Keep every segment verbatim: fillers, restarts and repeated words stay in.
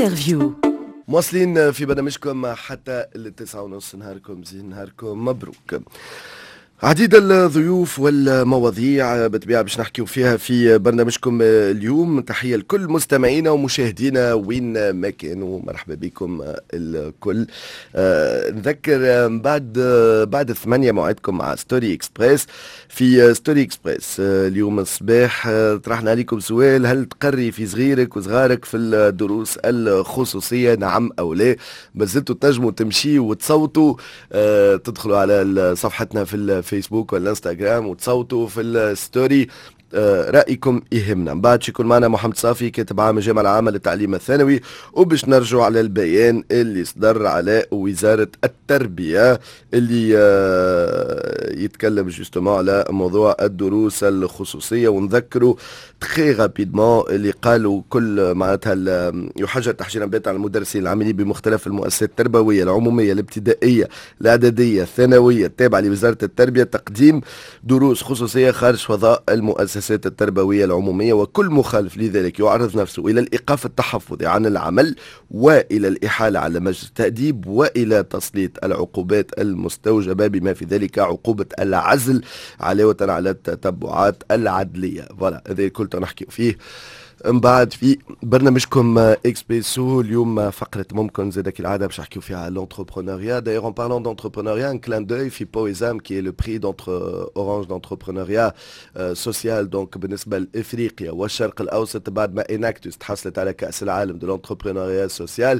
انترفيو. مواصلين في برنامجكم حتى التسعة ونص. نهاركم زين، نهاركم مبروك. عديد الضيوف والمواضيع بالطبيعة باش نحكيو فيها في برنامجكم اليوم. تحية لكل مستمعينا ومشاهدينا وين ما كانوا، مرحبا بكم الكل. آه نذكر بعد بعد الثمانية موعدكم مع ستوري اكسبريس. في ستوري اكسبريس آه اليوم الصباح آه طرحنا عليكم سؤال: هل تقري في صغيرك وصغارك في الدروس الخصوصية، نعم أو لا؟ بزلتوا تنجموا تمشيوا وتصوتوا. آه تدخلوا على صفحتنا في الفيسبوك والانستغرام وتصوتوا في الستوري. آه رأيكم يهمنا. من بعد يكون معنا محمد صافي كاتب عام الجامعة العامة للتعليم الثانوي، وباش نرجعوا على البيان اللي صدر على وزارة التربية اللي آه يتكلم جوستومون على موضوع الدروس الخصوصية. ونذكروا تخي رابيدمون اللي قالوا كل معناتها يحجر تحجيرا باتا على المدرسين العاملين بمختلف المؤسسات التربوية العمومية الابتدائية الإعدادية الثانوية التابعة لوزارة التربية تقديم دروس خصوصية خارج فضاء المؤسسات التربوية العمومية، وكل مخالف لذلك يعرض نفسه إلى الإيقاف التحفظي عن العمل وإلى الإحالة على مجلس التأديب وإلى تسليط العقوبات المستوجبة بما في ذلك عقوبة العزل علاوة على التتبعات العدلية. فوالا هذا الكل نحكي فيه من بعد في برنامجكم اكسبريسو. اليوم فقرة ممكن زاد كالعادة باش نحكيو فيها على l'entrepreneuriat. D'ailleurs en parlant d'entrepreneuriat, un clin d'œil في بويزام qui est le prix d'entre Orange d'entrepreneuriat social donc بالنسبة لإفريقيا والشرق الأوسط بعد ما إناكتوس تحصلت على كأس العالم de l'entrepreneuriat social.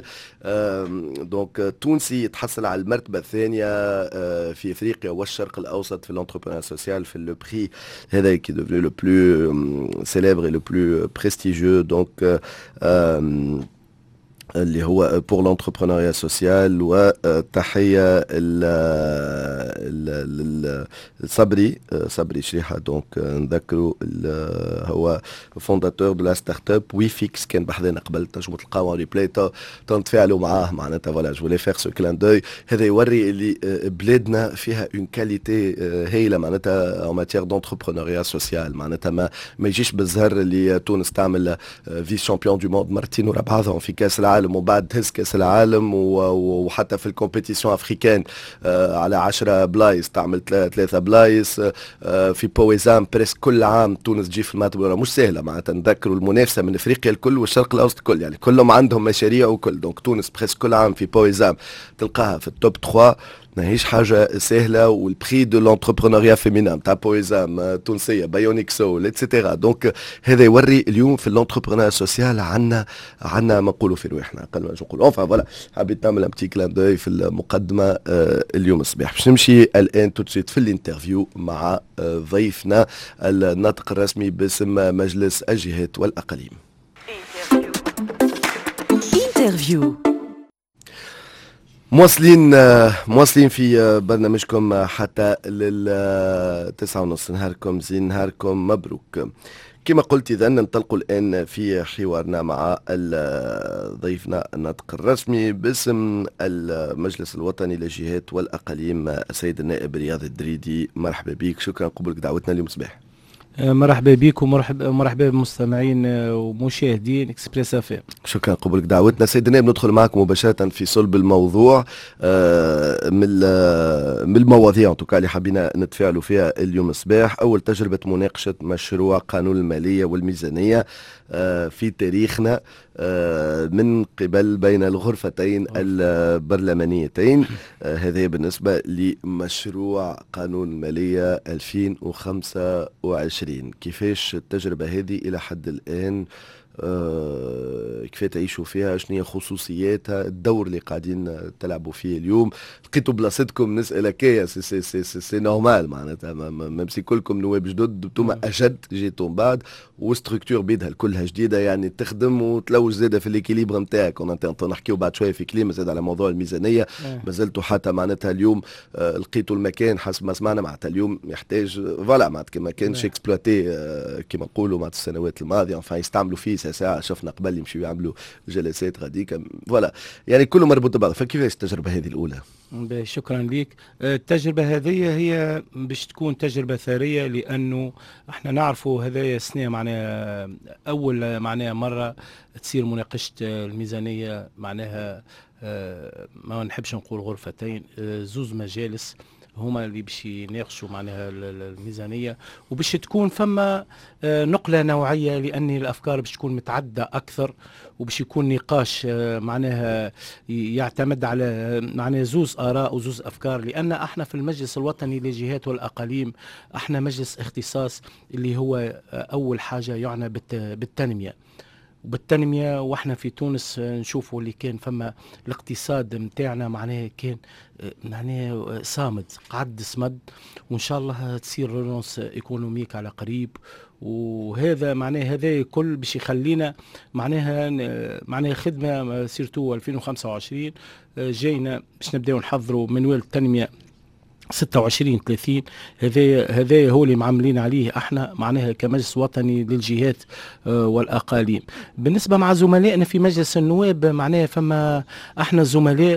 donc تونسي تحصل على المرتبة الثانية في إفريقيا والشرق الأوسط في l'entrepreneuriat social في le prix هذا qui est devenu le plus célèbre et le plus prestigieux. Donc euh, euh, اللي هو pour l'entrepreneuriat social. وتحية صبري صبري شريحة دونك نذكروا هو فونداتور دو لا ستارت اب وي فيكس كان بحذانا قبل، تنجموا تلقاو ريبلاي تنتفاعلوا معاه معناتها. فوالا جو فولي فيغ سو كلان دوي. هذا يوري اللي بلادنا فيها اون كاليتي هايله معناتها ان ماتيير دونتربرونوريا سوسيال. معناتها ما ما يجيش بالزهر اللي تونس تعمل فيس شامبيون دو موند مرتين ورا بعضهم في كاس العالم وبعد تهز كاس العالم، وحتى في الكومبيتيسيون افريكان على عشرة بلايص تعمل ثلاثة بلايص. في بويزام بريس كل عام تونس تجي في المرتبة، مش سهلة معناتها. نذكروا المنافسة من افريقيا الكل والشرق الاوسط الكل، يعني كلهم عندهم مشاريع وكل. دونك تونس بريس كل عام في بويزام تلقاها في التوب ثلاثة، ماهيش حاجة سهلة. والبري دو لونتربرونوريا فيمينا نتاع بويزام تونسية بايونيك سول اتسيتيرا. دونك هذا يوري اليوم في لونتربرونوريا سوسيال عنا عنا ما نقولوا في رواحنا اقل ما نقولوا. انفا فوالا حبيت نعمل ان بتي كلان دوي في المقدمة آه اليوم الصباح. باش نمشي الان تو سويت في الانترفيو مع آه ضيفنا الناطق الرسمي باسم مجلس الجهات والاقاليم. انترفيو. مواصلين مواصلين في برنامجكم حتى للتسعة ونص. نهاركم زين، نهاركم مبروك. كما قلت إذا ننطلق الآن في حوارنا مع ضيفنا الناطق الرسمي باسم المجلس الوطني للجهات والأقاليم السيد النائب رياض الدريدي. مرحبا بك، شكرا قبولك دعوتنا اليوم صباح. مرحبا بك ومرحبا مرحبا بالمستمعين ومشاهدين اكسبريس اف ام. شكرا قبولك دعوتنا سيد النائب. ندخل معكم مباشره في صلب الموضوع. آه من من المواضيع انتوكا اللي حبينا نتفاعلوا فيها اليوم الصباح. اول تجربه مناقشه مشروع قانون الماليه والميزانيه آه في تاريخنا آه من قبل بين الغرفتين البرلمانيتين. آه هذا بالنسبه لمشروع قانون الماليه ألفين وخمسة وعشرين. كيفاش التجربة هذه إلى حد الآن؟ آه كيف تعيشوا فيها؟ شنو هي خصوصياتها؟ الدور اللي قاعدين تلعبوا فيه اليوم؟ لقيتوا بلاصتكم نسأل كيا سي سي سي سي, سي نورمال معناتها ممسي كلكم نواب جدد انتم أجد جيتوا بعد وستركتور بيدها كلها جديدة يعني تخدم وتلوج زادة في الإكيليبر نتاعك. نحكيو بعد شوية في كلمة زاد على موضوع الميزانية. ما زلتوا حتى معناتها اليوم آه لقيتوا المكان حسب ما سمعنا معناتها اليوم يحتاج فوالا معناتها ما كانش اكسبلوتي آه كما نقولوا معناتها السنوات الماضية فيستعملوا فيه نساء ساعه شفنا قبل يمشيو يعملوا جلسات غاديك فوالا يعني كله مربوط ببعض. فكيفاش التجربه هذه الاولى؟ شكرا لك. التجربة هذه هي باش تكون تجربة ثرية، لأنه احنا نعرفوا هذايا السنة معناها أول معناها مرة تصير مناقشة الميزانية، معناها ما نحبش نقول غرفتين، زوز مجالس هما اللي باش يناقشوا معناها الميزانيه، وباش تكون فما نقله نوعيه، لان الافكار باش تكون متعدده اكثر، وباش يكون نقاش معناها يعتمد على معناها زوز اراء وزوز افكار. لان احنا في المجلس الوطني للجهات والاقاليم احنا مجلس اختصاص اللي هو اول حاجه يعنى بالتنميه وبالتنمية. واحنا في تونس نشوفوا اللي كان فما الاقتصاد متاعنا معناه كان معناه صامد، قعد صمد، وان شاء الله تصير رونس ايكونوميك على قريب. وهذا معناه هذا كل باش يخلينا معناها معناها خدمه سيرتو ألفين وخمسة وعشرين جاينا باش نبداو نحضروا منوال التنميه ستة وعشرين ثلاثين. هذا هذا هو اللي معملين عليه احنا معناها كمجلس وطني للجهات والاقاليم. بالنسبه مع زملائنا في مجلس النواب معناها فما احنا زملاء،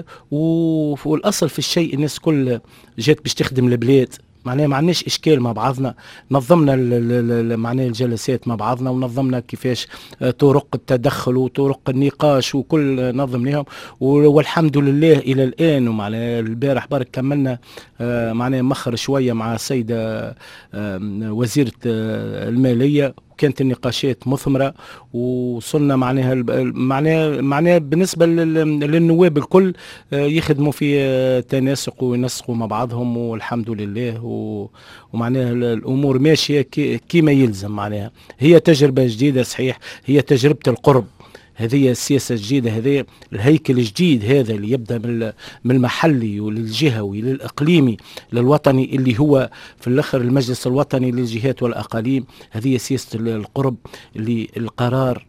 والاصل في الشيء الناس كل جات باش تخدم البلاد، معناها ما عندناش اشكال مع بعضنا. نظمنا معناها الجلسات مع بعضنا، ونظمنا كيفاش طرق التدخل وطرق النقاش وكل نظمناهم، والحمد لله الى الان. ومعناها البارح برك كملنا معناها مخر شويه مع السيده وزيره الماليه، كانت النقاشات مثمرة، وصلنا معناها معناها معناها بالنسبة للنواب الكل يخدموا في تناسق وينسقوا مع بعضهم، والحمد لله. ومعناها الأمور ماشية كما يلزم. معناها هي تجربة جديدة صحيح، هي تجربة القرب، هذه السياسة الجديدة، هذه الهيكل الجديد هذا اللي يبدأ من المحلي وللجهوي للإقليمي للوطني، اللي هو في الآخر المجلس الوطني للجهات والأقاليم. هذه سياسة القرب اللي القرار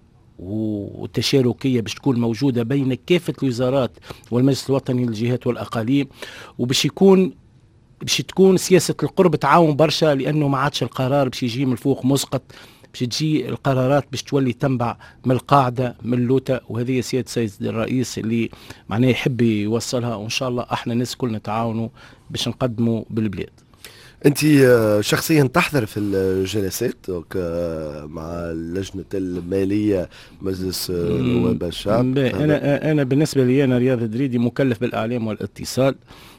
والتشاركية باش تكون موجودة بين كافة الوزارات والمجلس الوطني للجهات والأقاليم، وباش يكون باش تكون سياسة القرب تعاون برشا، لأنه ما عادش القرار باش يجي من الفوق مسقط، باش تجي القرارات باش تولي تنبع من القاعدة من اللوتة. وهذه سيادة السيد الرئيس اللي معناه يحب يوصلها، وإن شاء الله احنا الناس كلنا نتعاونوا باش نقدموا بالبلاد. انت شخصيا تحضر في الجلسات مع لجنة المالية مجلس نواب الشعب؟ انا انا بالنسبة لي انا رياض دريدي مكلف بالاعلام والاتصال،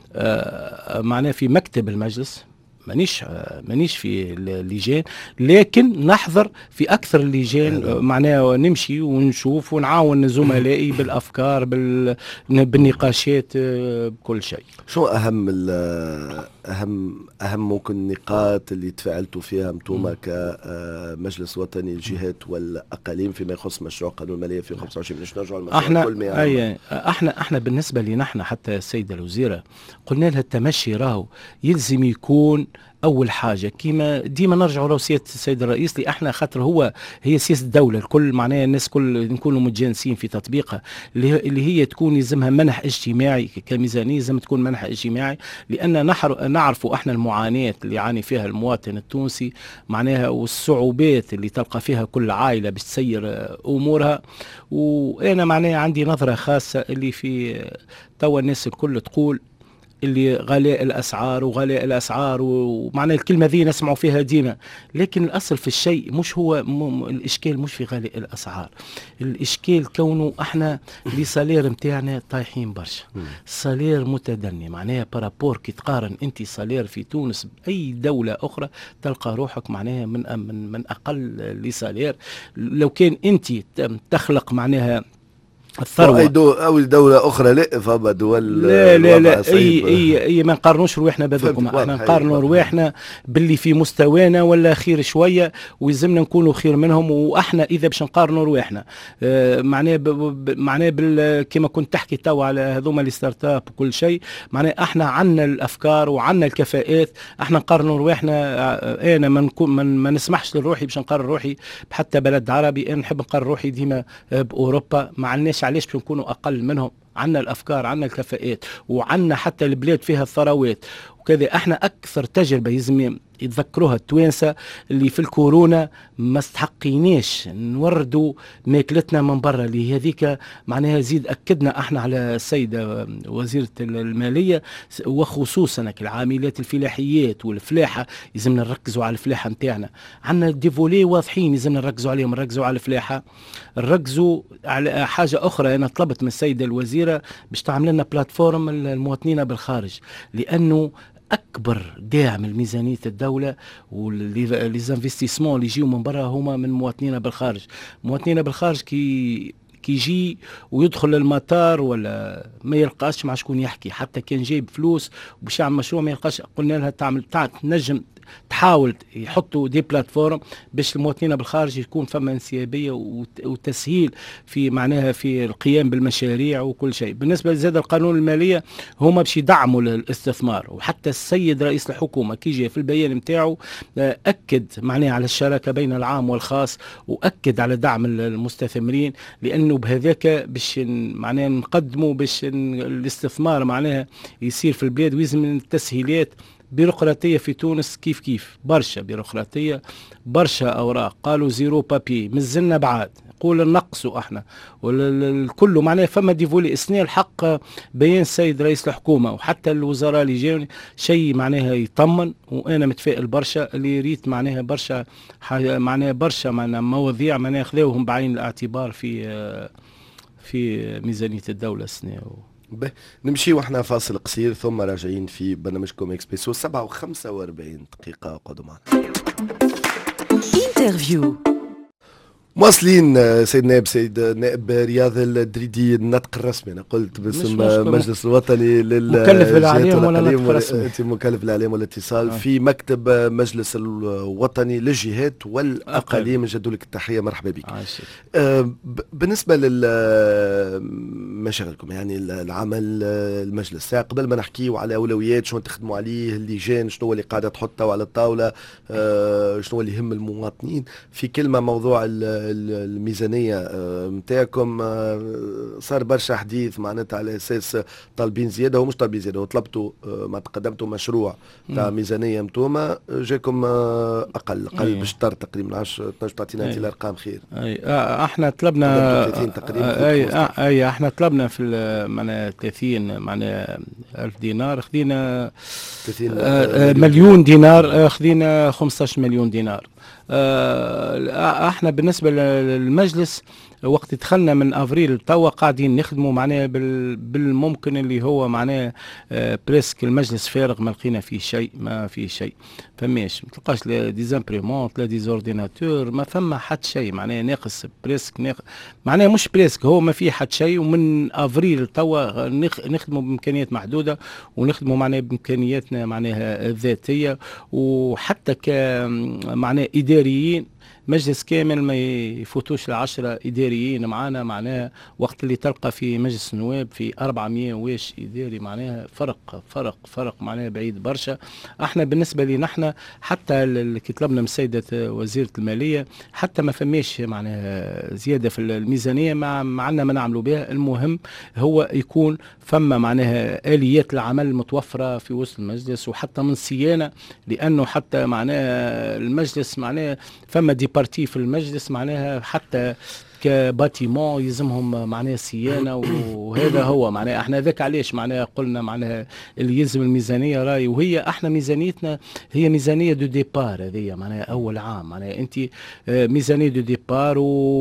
آه معناه في مكتب المجلس، مانيش مانيش في اللجان، لكن نحضر في اكثر اللجان. معناها نمشي ونشوف ونعاون زملائي بالافكار بال... بالنقاشات بكل شيء. شو اهم اهم اهم ممكن النقاط اللي تفاعلتوا فيها انتم كمجلس وطني للجهات والاقاليم فيما يخص مشروع قانون الماليه في خمسة وعشرين؟ باش نرجعوا للمشروع احنا كل أي احنا احنا بالنسبه لنا احنا حتى السيده الوزيره قلنا لها التمشي راهو يلزم يكون اول حاجه كيما ديما نرجعوا لوصيه السيد الرئيس، اللي احنا خاطر هو هي سياسه الدوله الكل، معناها الناس كل نكونوا متجانسين في تطبيقها، اللي, اللي هي تكون يلزمها منح اجتماعي كميزانيه، لازم تكون منح اجتماعي، لان نحر نعرفوا احنا المعاناه اللي يعاني فيها المواطن التونسي معناها، والصعوبات اللي تلقى فيها كل عائله باش تسير امورها. وانا معناها عندي نظره خاصه اللي في توا الناس الكل تقول اللي غلاء الأسعار وغلاء الأسعار، ومعنى الكلمة ذي نسمعوا فيها ديما، لكن الأصل في الشيء مش هو م... الإشكال مش في غلاء الأسعار، الإشكال كونه احنا لي صالير متاعنا طايحين برشا، صالير متدني، معناها بارابور كي تقارن انت صالير في تونس بأي دولة أخرى تلقى روحك معناها من من, من أقل لي صالير. لو كان انت تخلق معناها الثروة أي دو أو دولة أخرى لا فما دول لا لا لا أي أي أي ما نقارنوش رواحنا بهذوكم، احنا نقارنوا رواحنا باللي في مستوانا ولا خير شوية، ويلزمنا نكونوا خير منهم. وإحنا إذا باش نقارنوا رواحنا آه معناه معناه كما كنت تحكي توا على هذوما لي ستارت اب وكل شيء، معناه احنا عندنا الأفكار وعندنا الكفاءات، احنا نقارنوا رواحنا. آه أنا ما نكون ما نسمحش لروحي باش نقارن روحي بحتى بلد عربي، أنا نحب نقارن روحي ديما بأوروبا، ما عندناش علاش باش نكونوا اقل منهم، عندنا الافكار عندنا الكفاءات وعندنا حتى البلاد فيها الثروات وكذا. احنا اكثر تجربه يلزم يتذكروها التوانسة اللي في الكورونا ما استحقيناش نوردوا ماكلتنا من برا، اللي هذيك معناها زيد أكدنا احنا على السيدة وزيرة المالية وخصوصا العاملات الفلاحيات والفلاحة، يلزمنا نركزوا على الفلاحة نتاعنا. عندنا ديفولي واضحين يلزمنا نركزوا عليهم، نركزوا على الفلاحة، نركزوا على حاجة أخرى. أنا طلبت من السيدة الوزيرة باش تعمل لنا بلاتفورم المواطنين بالخارج، لأنه اكبر داعم لميزانيه الدوله وليزانفستيسمون اللي يجيو من برا هما من مواطنين بالخارج. مواطنين بالخارج كي كي يجي ويدخل المطار ولا ما يلقاش مع شكون يحكي، حتى كان جايب فلوس وباش يعمل مشروع ما يلقاش. قلنا لها تعمل تنجم تحاول يحطوا دي بلاتفورم باش المواطنين بالخارج يكون فما انسيابيه وتسهيل في معناها في القيام بالمشاريع وكل شيء. بالنسبه لزاد القانون الماليه هما باش يدعموا الاستثمار، وحتى السيد رئيس الحكومه كي جاء في البيان نتاعو اكد معناها على الشراكه بين العام والخاص، واكد على دعم المستثمرين، لانه بهذاك باش معناها نقدموا باش الاستثمار معناها يصير في البلاد، ويزم من التسهيلات. بيروقراطية في تونس كيف كيف برشا بيروقراطية، برشا أوراق، قالوا زيرو بابي، مازلنا بعاد، نقول نقصوا احنا والكل معناها فما ديفولي اثناء الحق. بيان السيد رئيس الحكومة وحتى الوزراء اللي جاوني شيء معناها يطمن، وانا متفائل برشا اللي ريت معناها برشا معناها برشا معناها مواضيع معناها خذوهم بعين الاعتبار في في ميزانية الدولة السنة. به نمشي واحنا فاصل قصير ثم راجعين في برنامجكم اكسبريسو. سبعة وخمسة واربعين دقيقة قعدوا معنا. انترفيو. مواصلين سيد نائب سيد نائب رياض الدريدي، النطق الرسمي انا قلت باسم المجلس الوطني للمكلف بالاعلام ولا النطق الرسمي؟ انت مكلف بالاعلام والاتصال آه. في مكتب مجلس الوطني للجهات والاقاليم، نجدوا لك التحيه، مرحبا بك. آه بالنسبه لمشاغلكم يعني العمل المجلس، قبل ما نحكيو على اولويات شنو تخدموا عليه، اللجان شنو اللي قاعده تحطوا على الطاوله، آه شنو اللي يهم المواطنين، في كلمه موضوع الميزانية متاعكم. صار برشا حديث معناتها على أساس طالبين زيادة، هو مش طالبين زيادة، وطلبتوا ما تقدمتوا مشروع تاع ميزانية متوما جاكم أقل أقل بالشطر تقريبا عشرة اثناش تعطينا أنت الأرقام خير. أي احنا طلبنا ثلاثين تقريبا. أي أي احنا طلبنا في معناها ثلاثين معناها ألف دينار، خذينا مليون دينار، خذينا خمسطاش مليون دينار. احنا بالنسبه للمجلس وقت دخلنا من افريل توا قاعدين نخدموا معناها بالممكن اللي هو معناها بريسك المجلس فارغ، ما لقينا فيه شيء، ما فيه شيء فماش، ما تلقاش لا ديزامبريمونت لا ديزورديناتور، ما فما حد شيء معناها ناقص بريسك ناقص معناها مش بريسك، هو ما فيه حد شيء. ومن افريل توا نخدموا بامكانيات محدوده ونخدموا معناها بامكانياتنا معناها الذاتيه، وحتى ك معناها اداريين مجلس كامل ما يفوتوش العشرة إداريين معانا، معناها وقت اللي تلقى في مجلس النواب في أربعمية واش إداري، معناها فرق فرق فرق معناها بعيد برشا. احنا بالنسبة لنا احنا حتى كي طلبنا من السيدة وزيرة المالية حتى ما فماش معناها زيادة في الميزانية، ما معنا ما نعملوا بها. المهم هو يكون فما معناها آليات العمل متوفرة في وسط المجلس، وحتى من صيانة، لأنه حتى معناها المجلس معناها فما دي بارتي في المجلس معناها حتى كباتيمون يلزمهم معناها صيانه، وهذا هو معناها احنا ذاك علاش معناها قلنا معناها اللي يلزم الميزانيه راي، وهي احنا ميزانيتنا هي ميزانيه دو ديبار، هذه معناها اول عام معناها انت ميزانيه دو ديبار.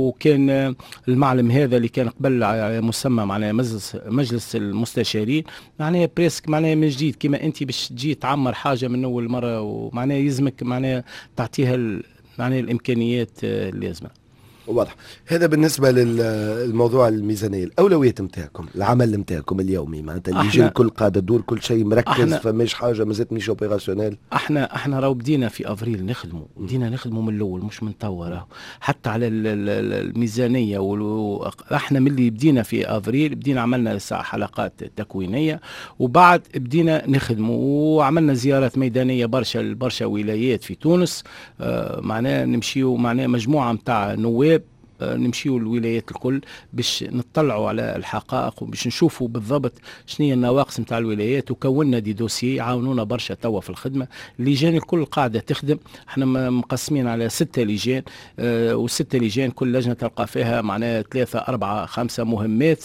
وكان المعلم هذا اللي كان قبل على مسمى معناها مجلس مجلس المستشارين معناها بريسك معناها من جديد، كما انت باش تجي تعمر حاجه من اول مره، ومعناها يلزمك معناها تعطيها معناها الامكانيات اللازمه. واضح. هذا بالنسبة للموضوع الميزانية. الأولويات نتاعكم، العمل نتاعكم اليومي معناتها اللي يجي الكل قاعدة تدور، كل شيء مركز، فماش حاجة مازالت مش اوبيراسيونيل. احنا احنا راهو بدينا في افريل نخدموا، بدينا نخدموا من الاول مش من توا، راهو حتى على الميزانية. احنا من اللي بدينا في افريل بدينا عملنا حلقات تكوينية، وبعد بدينا نخدموا وعملنا زيارات ميدانية برشا لبرشا ولايات في تونس. اه معناها نمشيو معناها مجموعة متاع نواب نمشيو الولايات الكل باش نطلعوا على الحقائق وباش نشوفوا بالضبط شنو هي النواقص نتاع الولايات، وكونا دي دوسيي يعاونونا برشا توا في الخدمه. اللجان الكل قاعده تخدم، احنا مقسمين على ستة لجان، اه وستة لجان كل لجنه تلقى فيها معناها ثلاثه اربعه خمسه مهمات،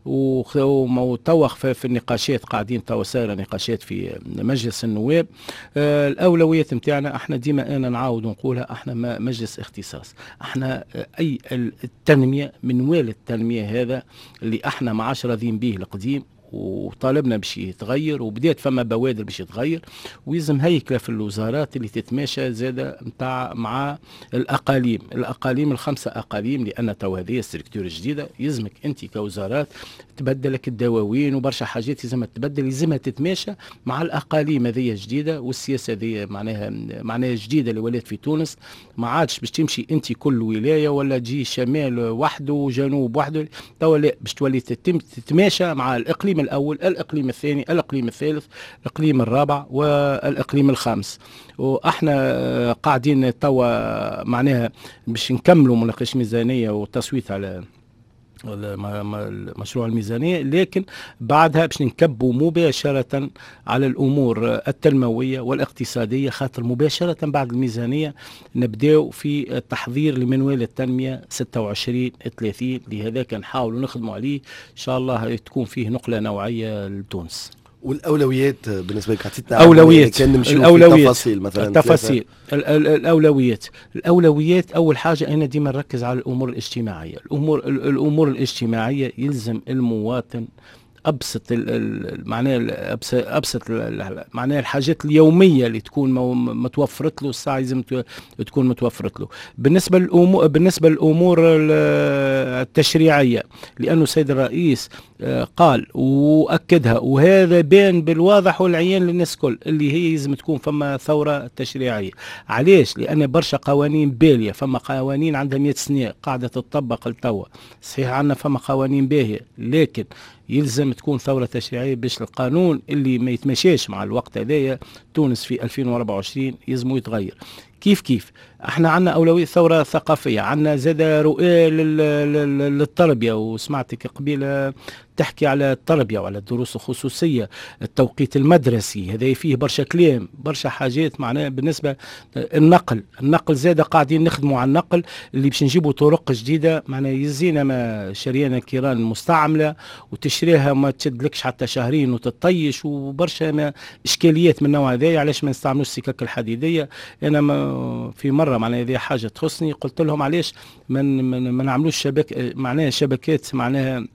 وتوا في النقاشات قاعدين توا سايره نقاشات في مجلس النواب. اه الاولويات نتاعنا احنا ديما انا نعاود ونقولها، احنا مجلس اختصاص، احنا اي التنميه من والد التنميه هذا اللي احنا ما عادش راضيين به القديم، وطالبنا باش يتغير، وبدات فما بوادر باش يتغير، ويلزم هيكله في الوزارات اللي تتماشى زاده نتاع مع الاقاليم، الاقاليم الخمسه اقاليم، لان تو هذه الستركتور الجديده يلزمك انت كوزارات تبدلك الدواوين وبرشا حاجات لازمها تبدل، لازمها تتماشى مع الاقاليم هذه الجديده، والسياسه هذه معناها معناها جديده اللي ولات في تونس. ما عادش باش تمشي انت كل ولايه ولا تجي شمال وحده وجنوب وحده، تو لا باش تولي تتماشى مع الاقليم الاول، الاقليم الثاني، الاقليم الثالث، الاقليم الرابع والاقليم الخامس. واحنا قاعدين توا معناها باش نكملوا مناقشه ميزانيه والتصويت على مشروع الميزانية، لكن بعدها باش نكبوا مباشرة على الأمور التنموية والاقتصادية، خاطر مباشرة بعد الميزانية نبداو في التحضير لمنوال التنمية ستة وعشرين ثلاثين، لهذاك نحاولوا نخدموا عليه إن شاء الله تكون فيه نقلة نوعية لتونس. والاولويات بالنسبه لك عطيتنا اولويات كان نمشيو الأولويات. في التفاصيل مثلا التفاصيل الاولويات الاولويات اول حاجه انا ديما نركز على الامور الاجتماعيه. الامور الامور الاجتماعيه يلزم المواطن ابسط معناها ابسط معناها الحاجات اليوميه اللي تكون متوفرت له الساعه لازم تكون متوفرت له. بالنسبه للامور بالنسبه للامور التشريعيه، لانه السيد الرئيس قال واكدها، وهذا بان بالواضح والعيان للناس كل اللي هي لازم تكون فما ثوره تشريعيه. علاش؟ لان برشا قوانين باليه، فما قوانين عندها مئة سنه قاعده تطبق لتوا. صحيح عندنا فما قوانين باهيه، لكن يلزم تكون ثورة تشريعية باش القانون اللي ما يتمشاش مع الوقت هذايا تونس في ألفين وأربعة وعشرين يلزمو يتغير. كيف كيف احنا عندنا أولوية ثورة ثقافية، عندنا زاد رؤية للتربية، وسمعتك قبيلة تحكي على التربية وعلى الدروس الخصوصية، التوقيت المدرسي هذا فيه برشا كلام برشا حاجات معناها. بالنسبة النقل النقل زاد قاعدين نخدموا على النقل اللي باش نجيبوا طرق جديدة، معناها يزينا ما شرينا كيران مستعملة وتشريها ما تشدلكش حتى شهرين وتطيش، وبرشا ما إشكاليات من النوع هذا. علاش ما نستعملوش السكك الحديدية؟ أنا ما في مرة معناها هذه حاجة تخصني قلت لهم علاش ما ما نعملوش شبك معناها شبكات معناها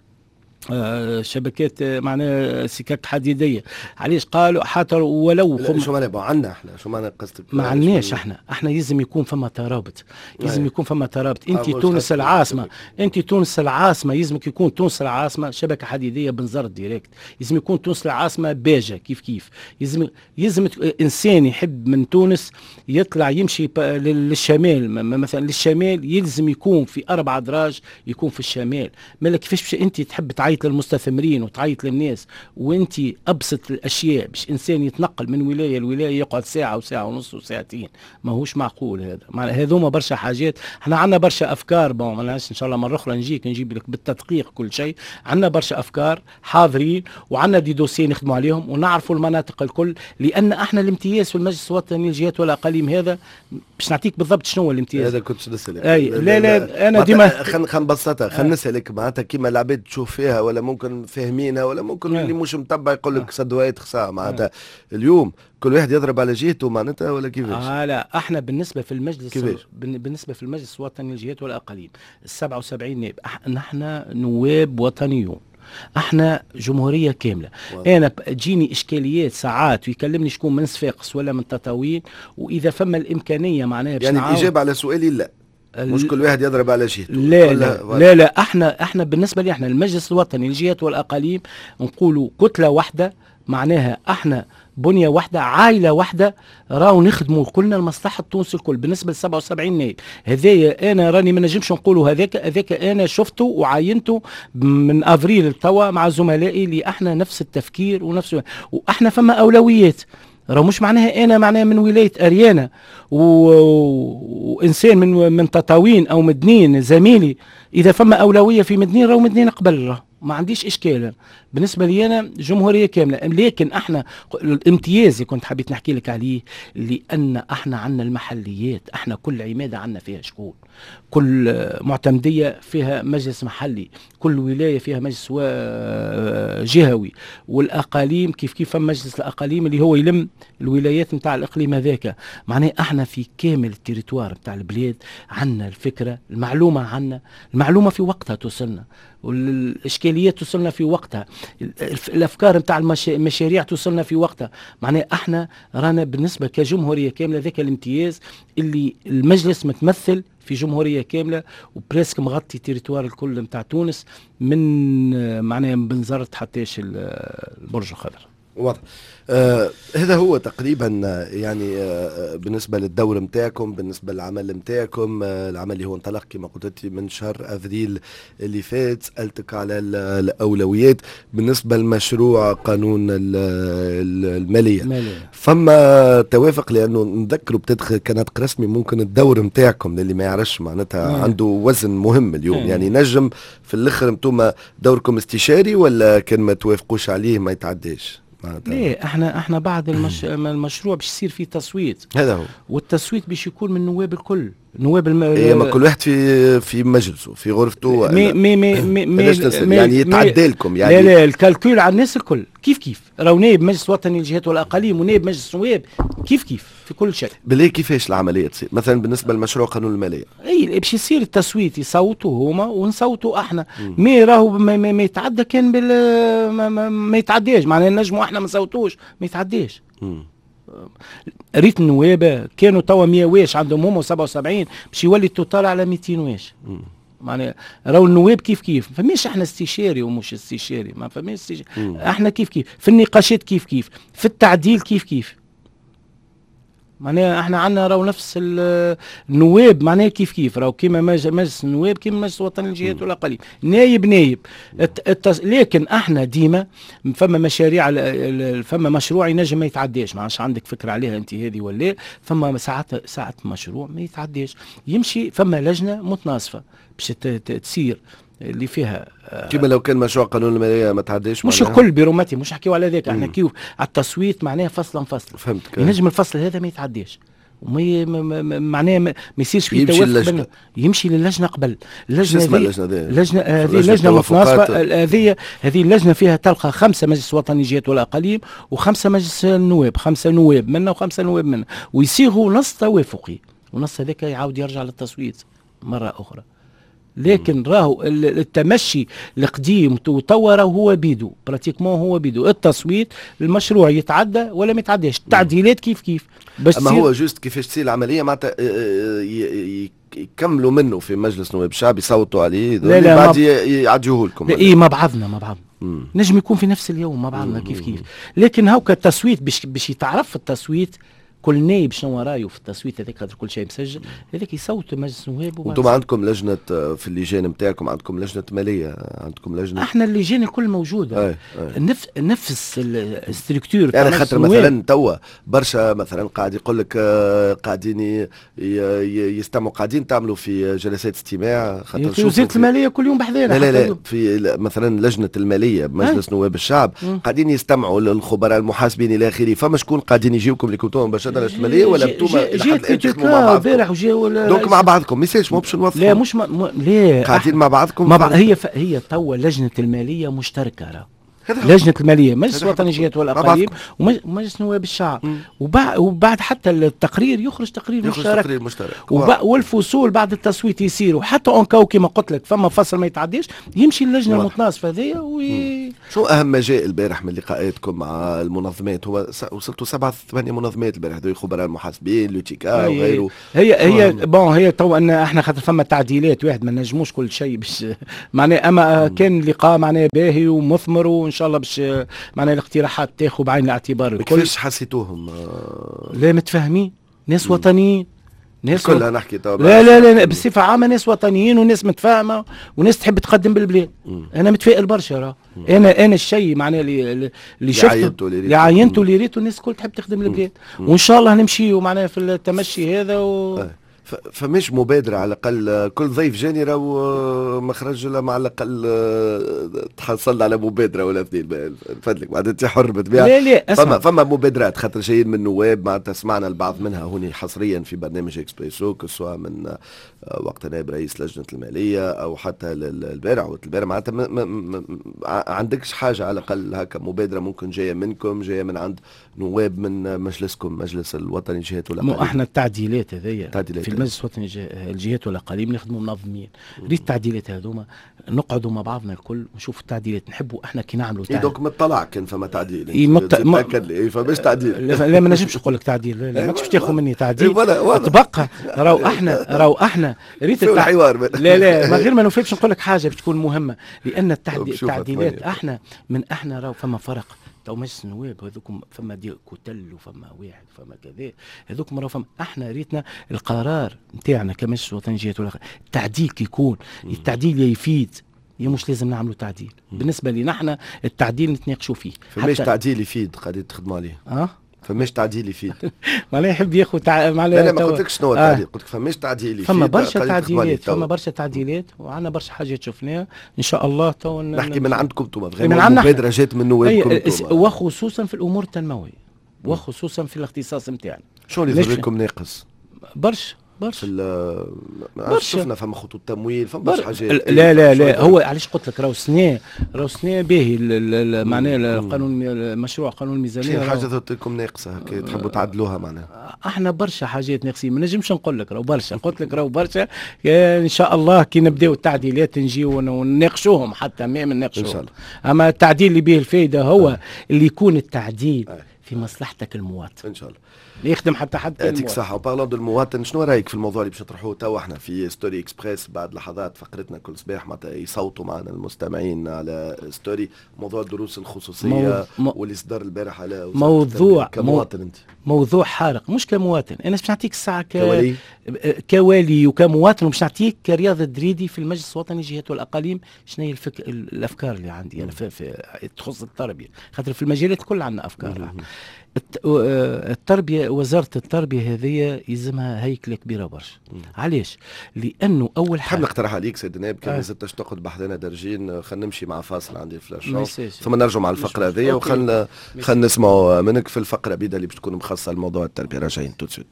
آه شبكات معناها سكك حديديه. علاش؟ قالوا حتى ولو خم... شو معناها عندنا احنا شو معناها قصدك؟ ما عندناش احنا احنا لازم يكون فما ترابط، لازم يكون فما ترابط. انت آه تونس العاصمه انت تونس العاصمه لازمك يكون تونس العاصمه شبكه حديديه بنزر ديريكت، لازم يكون تونس العاصمه باجه كيف كيف. لازم لازم انسان يحب من تونس يطلع يمشي للشمال مثلا، للشمال يلزم يكون في اربع دراج يكون في الشمال. ما كيفاش انت تحب تعيط للمستثمرين وتعيط للناس وانت ابسط الاشياء باش انسان يتنقل من ولايه لولايه يقعد ساعه وساعه ونص وساعتين؟ ماهوش معقول هذا. هذوما برشا حاجات. احنا عندنا برشا افكار، بون معناش ان شاء الله مره اخرى نجيك نجيب لك بالتدقيق كل شيء. عندنا برشا افكار حاضرين، وعندنا دي دوسي نخدموا عليهم ونعرفوا المناطق الكل، لان احنا الامتياز في المجلس الوطني للجهات والاقاليم هذا باش نعطيك بالضبط شنو هو الامتياز. هذا كنت نسالك. اي لا لا, لا انا ديما خلينا نبسطها، خلينا نسالك معناتها كيما العباد تشوف فيها ولا ممكن فاهمينها ولا ممكن اللي مش متبع يقول لك سدوات خصها معناتها اليوم كل واحد يضرب على جهته معناتها ولا كيفاش؟ اه لا احنا بالنسبه في المجلس كيفاش؟ بالنسبه في المجلس الوطني للجهات والاقاليم السبعة وسبعين نائب، نحن نواب وطنيون، احنا جمهوريه كامله. واو. انا تجيني اشكاليات ساعات ويكلمني شكون من صفاقس ولا من تطاوين، واذا فما الامكانيه معناها يعني الاجابه على سؤالي لا، مش كل واحد يضرب على جهته. لا لا, لا لا احنا احنا بالنسبه لي احنا المجلس الوطني للجهات والاقاليم نقولوا كتله واحده، معناها احنا بنيه واحده عائله واحده، راهو نخدموا كلنا لمصلحه تونس الكل. بالنسبه ل سبعة وسبعين نائب هذايا انا راني ما نجمش نقولوا هذاك هذاك انا شفته وعاينته من افريل توا مع زملائي اللي احنا نفس التفكير ونفس، واحنا فما اولويات. راه مش معناها انا معناها من ولايه اريانا و... وانسان من من تطاوين او مدنين زميلي اذا فما اولويه في مدنين راهو مدنين قبل، راه ما عنديش اشكال بالنسبه لي انا جمهوريه كامله. لكن احنا الامتياز اللي كنت حبيت نحكي لك عليه، لان احنا عندنا المحليات، احنا كل عماده عندنا فيها شكون، كل معتمديه فيها مجلس محلي، كل ولايه فيها مجلس جهوي، والاقاليم كيف كيف مجلس الاقاليم اللي هو يلم الولايات نتاع الاقليم هذاك. معناه احنا في كامل التريتوار نتاع البلاد عندنا الفكره، المعلومه عندنا، المعلومه في وقتها توصلنا، والاشكاليات توصلنا في وقتها، الافكار نتاع المشاريع توصلنا في وقتها. معناه احنا رانا بالنسبه كجمهوريه كامله ذاك الامتياز اللي المجلس متمثل في جمهوريه كامله وبريسك مغطي تيريتوار الكل نتاع تونس، من معناها من بنزرت حتىش البرج الخضر. واضح. آه هذا هو تقريبا آه يعني آه بالنسبة للدور متاعكم، بالنسبة للعمل متاعكم. آه العمل اللي هو انطلق كما قلت من شهر أفريل اللي فات. سألتك على الأولويات بالنسبة لمشروع قانون المالية. المالية. فما توافق، لأنه نذكروا بتدخل كنطق رسمي ممكن الدور متاعكم للي ما يعرفش معناتها مم. عنده وزن مهم اليوم. مم. يعني نجم في الآخر انتم دوركم استشاري، ولا كان ما توافقوش عليه ما يتعداش؟ ليه احنا احنا بعد المش... المشروع باش يصير فيه تصويت، هذا هو، والتصويت باش يكون من النواب الكل، نواب الم... إيه ما كل واحد في في مجلسه في غرفته. مي مي مي مي مي يعني يتعدى لكم يعني. لا لا الكالكول على الناس الكل كيف كيف، راهو نائب مجلس وطني للجهات والاقاليم ونائب مجلس نواب كيف كيف في كل شيء. بالله كيفاش العمليه تصير مثلا بالنسبه لمشروع قانون الماليه؟ اي باش يصير التصويت، يصوتوا هما ونصوتوا احنا. مي راهو ما, ما, ما يتعدى كان بال ما, ما, ما يتعداش، معناها نجموا احنا ما نصوتوش ما يتعداش. ريت النواب كانوا توا مية واش عندهم هما سبعة وسبعين باش يولي التوتال على مئتين واش. معناها راهو النواب كيف كيف، فماش احنا استشاري ومش استشاري، ما فماش استشاري. احنا كيف كيف في النقاشات، كيف كيف في التعديل، كيف كيف معناها احنا عندنا راهو نفس النواب، معناها كيف كيف راهو كيما مجلس النواب كيما مجلس الوطني للجهات والاقاليم، نايب نايب. التص... لكن احنا ديما فما مشاريع، فما مشروع ينجم ما يتعداش، ما عادش عندك فكره عليها انت هذه ولا، فما ساعات ساعه مشروع ما يتعداش، يمشي فما لجنه متناصفه باش تسير اللي فيها كيما لو كان مشروع قانون الماليه ما تعداش. مش الكل بيروماتي، مش نحكيو على ذاك، احنا نحكيو على التصويت معناها فصلا فصل. فهمتك. ينجم الفصل هذا ما يتعداش وما معناها ما يصيرش فيه توافق، يمشي للجنه قبل. اللجنه هذه اللجنه هذه لجنه متناصفه، هذه هذه اللجنه فيها تلقى خمسه مجلس وطني جهات والاقاليم وخمسه مجلس النواب، خمسه نواب منا وخمسه نواب منا، ويصيغوا نص توافقي، ونص هذاك يعاود يرجع للتصويت مره اخرى. لكن راهو التمشي القديم توا راهو هو بيدو، براتيكمون هو بيدو التصويت، المشروع يتعدى ولا ما يتعداش، التعديلات كيف كيف. بس اما هو جوست كيفاش تصير العمليه معناتها يكملوا منه في مجلس نواب الشعب يصوتوا عليه، لا لا بعد يعديوه لكم. اي مع بعضنا مع بعضنا نجم يكون في نفس اليوم مع بعضنا كيف كيف. لكن هاكا التصويت باش باش يتعرف التصويت كل نايب شنو رايه في التصويت هذاك، خاطر كل شيء مسجل، هذاك يصوت مجلس النواب. وانتم عندكم لجنه في اللجان نتاعكم، عندكم لجنه ماليه، عندكم لجنه. احنا اللجان الكل موجوده. أي أي. نفس نفس الستركتور. يعني خاطر مثلا توا برشا مثلا قاعد يقول لك قاعدين يستمعوا، قاعدين تعملوا في جلسات استماع، خاطر في وزاره الماليه كل يوم بحذانا. لا لا لا في مثلا لجنه الماليه بمجلس نواب الشعب قاعدين يستمعوا للخبراء المحاسبين الى اخره. فما شكون قاعدين يجيوكم لكم مباشره الماليه ولا انتوما جيت امبارح وجاو دونك مع بعضكم ميساج مو باش نوضحوا؟ لا مش م... لا قاعدين مع بعضكم مع بعض. هي ف... هي توا لجنه الماليه مشتركه راه لجنه الماليه مجلس وطني الجهات والاقاليم ومجلس نواب الشعب، وبعد وبعد حتى التقرير يخرج تقرير يخرج مشترك، تقرير مشترك وب... والفصول بعد التصويت يصيروا حتى اونكاو كما قلت لك فما فصل ما يتعداش يمشي اللجنه المتناصفه هذيا. و... شو اهم ما جاء البارح من لقاءاتكم مع المنظمات؟ هو وصلتوا سبعة ثمانية منظمات البارح، هذول خبراء المحاسبين لوتيكا وغيره. هي هي بون هي تو ان احنا خاطر فما تعديلات واحد ما نجموش كل شيء باش معناها، اما كان لقاء معناها باهي ومثمر وان شاء الله باش معناها الاقتراحات تاخذ بعين الاعتبار الكل. كيفاش حسيتوهم؟ لا متفاهمين، ناس وطنيين، ناس كلها نحكي طبعا. لا لا لا بصفه عامه ناس وطنيين وناس متفاهمه وناس تحب تقدم بالبلاد. مم. انا متفائل برشا راه. انا انا الشيء معناه اللي اللي شفته اللي عاينته اللي ريته الناس الكل تحب تخدم البلاد، وان شاء الله نمشيو معناها في التمشي هذا و... فمش مبادرة على الأقل، كل ضيف جاني راهو مخرج له مع الأقل تحصلنا على مبادرة ولا اثنين، فضلك بعد أنت حر بالطبيعة. لا لا اسمع، فما فما مبادرات خاطر جايين من نواب معناتها سمعنا البعض منها هوني حصريا في برنامج اكسبريسو، سواء من وقت نائب رئيس لجنة المالية أو حتى البارح والبارح، معناتها ما ما ما عندكش حاجة على الأقل هكا مبادرة ممكن جاية منكم، جاية من عند نواب من مجلسكم مجلس الوطني الجهات والأقاليم؟ مو احنا التعديلات هذيا في المجلس الوطني الجهات والاقاليم نخدموا منظمين، ريت التعديلات هذوما نقعدوا مع بعضنا الكل ونشوفوا التعديلات، نحبوا احنا كي نعملوا تعديل. دوك مطلع كان فما تعديل إيه مت... تاكد لي فماش تعديل. لا ما نجمش نقول لك تعديل، لا, لا ما تمشي تاخذ مني تعديل تبقى راهو احنا راهو احنا ريت الحوار لا لا ما غير ما نوفيش نقول لك حاجه باش تكون مهمه، لان التعديل التعديلات احنا من احنا راهو فما فرق تو مجلس النواب هذوكم فما دي كتل وفما واحد وفما كذا هذوك مرة فما احنا ريتنا القرار نتاعنا كمجلس وطني جهات ولا التعديل كي يكون التعديل يفيد يا مش لازم نعملوا تعديل. بالنسبه لنا احنا التعديل نتناقشوا فيه، فماش تعديل يفيد قاعدين تخدموا عليه اه فماش تعديل يفيد معناها يحب ياخذ تع... معناها لا لا ما قلتلكش شنو التعديل، قلت لك فماش تعديل يفيد. فما برشا تعديلات فما برشا تعديلات وعندنا برشا حاجات شفناها ان شاء الله. تو نحكي من عندكم انتم من مبادره جات من نوابكم وخصوصا في الامور التنمويه وخصوصا في الاختصاص نتاعنا. شو اللي يضركم ناقص؟ برشا برشا شفنا فما خطوط تمويل فما برشا حاجات. لا لا لا هو علاش قلت لك راهو سنة راهو سنة باهي معناها القانون مشروع قانون الميزانيه. شنو حاجه لكم ناقصه هكا تحبوا تعدلوها معناها؟ احنا برشا حاجات ناقصين ما نجمش نقول لك راهو برشا، قلت لك راهو برشا ان شاء الله كي نبداو التعديلات نجيو ونناقشوهم حتى ما نناقشوهم ان شاء الله. اما التعديل اللي به الفايده هو آه. اللي يكون التعديل آه. في مصلحتك المواطن ان شاء الله يخدم حتى حد يعطيك الصحة. وبارلون المواطن، شنو رايك في الموضوع اللي باش نطرحوه تو احنا في ستوري اكسبريس بعد لحظات فقرتنا كل صباح معناتها يصوتوا معنا المستمعين على ستوري موضوع الدروس الخصوصية مو... واللي صدر البارح على موضوع كمواطن انت موضوع حارق مش كمواطن. انا باش نعطيك الساعة ك... كوالي كوالي وكمواطن، وباش نعطيك كرياض دريدي في المجلس الوطني الجهات والاقاليم شنو هي الفك... الافكار اللي عندي انا في... في... تخص التربية، خاطر في المجالات كل عندنا افكار. التربية وزارة التربية هذه يلزمها هيكلة كبيرة برشا. علاش؟ لأنه أول حاجة حاب نقترح عليك سيد النائب كان ما زدتش تقعد بحذنا درجين، خلينا نمشي مع فاصل عندي فلاش ثم نرجع مع الفقرة هذه وخلنا خلينا نسمعوا منك في الفقرة بيدا اللي باش تكون مخصصة لموضوع التربية. راجعين تو سويت.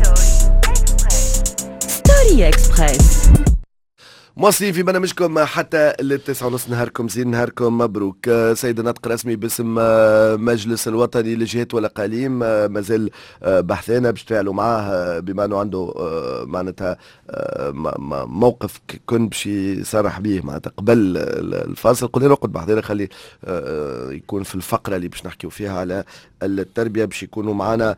ستوري اكسبريس مواصلين في برنامجكم حتى للتسعة ونص. نهاركم زين، نهاركم مبروك. سيد ناطق رسمي باسم مجلس الوطني للجهات والاقاليم مازال بحثنا باش تفاعلوا معاه بما انه عنده معناتها موقف كن باش يصرح به معناتها قبل الفاصل. قلنا نقعد بحثنا خلي يكون في الفقره اللي باش نحكيو فيها على التربيه، باش يكونوا معنا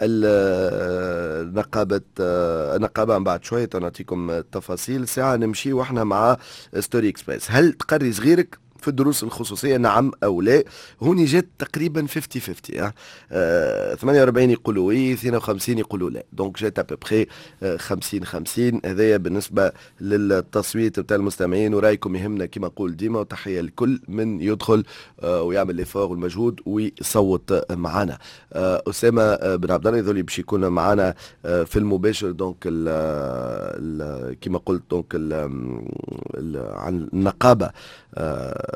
النقابه النقابه من بعد شويه نعطيكم التفاصيل. ساعه نمشي واحنا مع ستوري اكسبريس. هل تقري صغيرك في الدروس الخصوصية نعم أو لا؟ هوني جات تقريبا خمسين خمسين أه ثمانية وأربعين يقولوا وي، اثنين وخمسين يقولوا لا، دونك جات أبوبخي خمسين خمسين. هذايا بالنسبة للتصويت بتاع المستمعين، ورايكم يهمنا كما نقول ديما، وتحية لكل من يدخل أه ويعمل ليفور والمجهود ويصوت معنا. أه أسامة بن عبد الله ذولي باش يكون معنا أه في المباشر، دونك ال ال كما قلت دونك ال ال عن النقابة أه